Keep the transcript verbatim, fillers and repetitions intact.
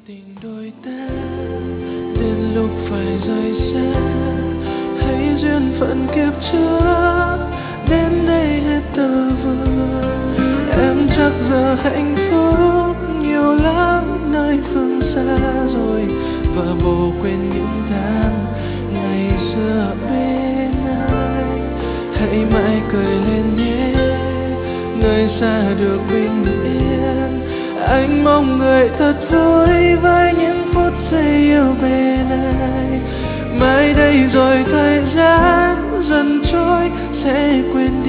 tình đôi ta đến lúc phải rời xa, hãy duyên phận kiếp trước đến đây hết tơ vương. Em chắc giờ hạnh phúc nhiều lắm nơi phương xa rồi, và bồ quên những tháng ngày xưa bên anh. Hãy mãi cười lên nhé, người xa được bình yên. Anh mong người thật vui với những phút giây yêu bên anh. Mai đây rồi thời gian dần trôi sẽ quên